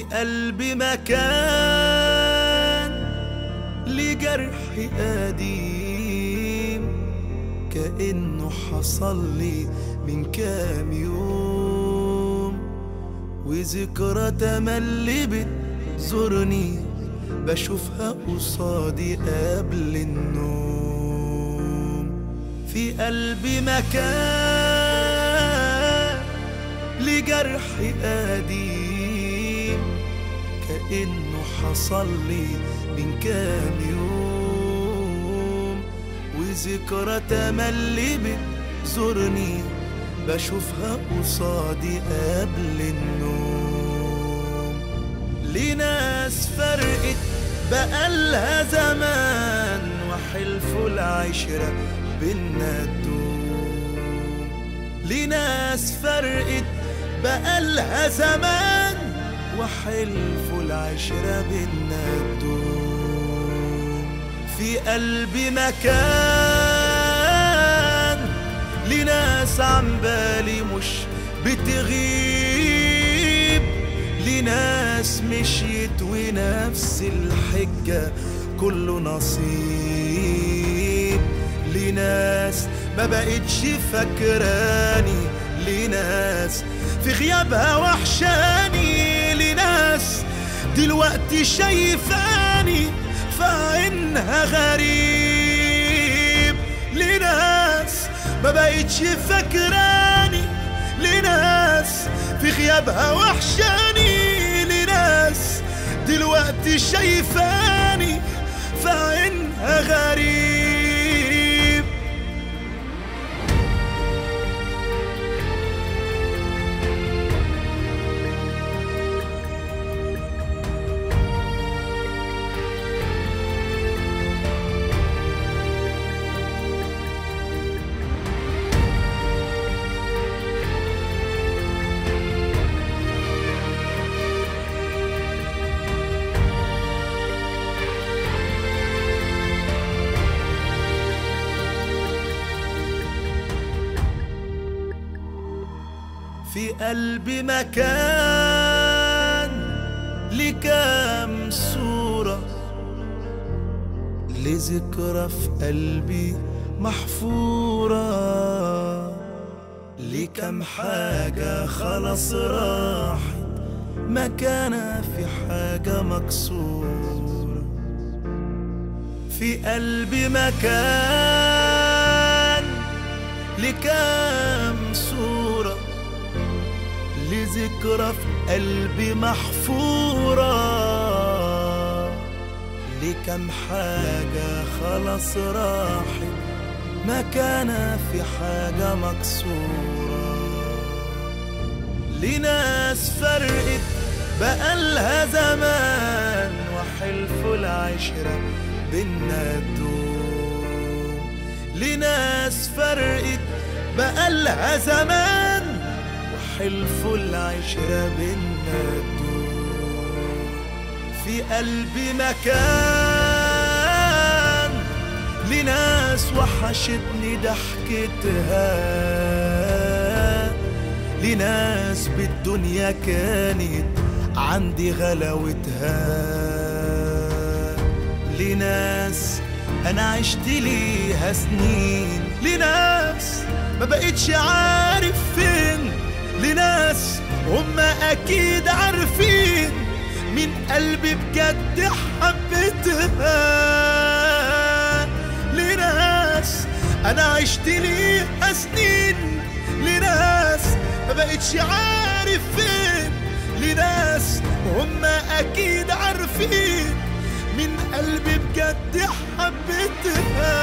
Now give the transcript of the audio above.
قلبي مكان لجرح قديم كأنه حصل لي من كام يوم، وذكرى تملي بتزورني بشوفها قصادي قبل النوم. في قلبي مكان لجرح قديم كأنه حصل لي من كام يوم، وذكرى تملي بتزورني بشوفها قصادي قبل النوم. لناس فرقت بقالها زمان وحلفوا العشرة بينا تدوم. لناس فرقت بقالها زمان وحلفوا العشرة بينا تدوم. في قلبي مكان لناس عن بالي مش بتغيب، لناس مشيت ونفس الحجة كله نصيب، لناس ما بقتش فاكراني، لناس في غيابها وحشاني، لناس دلوقتي شايفاني فعينها غريب، لناس ما بقتش فاكراني، لناس في غيابها وحشاني، لناس دلوقتي شايفاني فعينها غريب. في قلبي مكان لكام صورة لذكرى في قلبي محفورة، لكام حاجة خلاص راحت مكانها في حاجة مكسورة. في قلبي مكان لكام صورة لذكرى في قلبي محفورة، لكم حاجة خلاص راحت مكانها في حاجة مكسورة. لناس فرقت بقالها زمان وحلفوا العشرة بينا تدوم، لناس فرقت بقالها زمان حلفوا العشرة بينا تدوم. في قلبي مكان لناس وحشتني ضحكتها، لناس بالدنيا كانت عندي غلاوتها، لناس أنا عشت ليها سنين، لناس ما بقتش عارف فين، لناس هم أكيد عارفين من قلبي بجد حبيتها، لناس أنا عشت ليها سنين، لناس ما بقتش عارف فين، لناس هم أكيد عارفين من قلبي بجد حبيتها.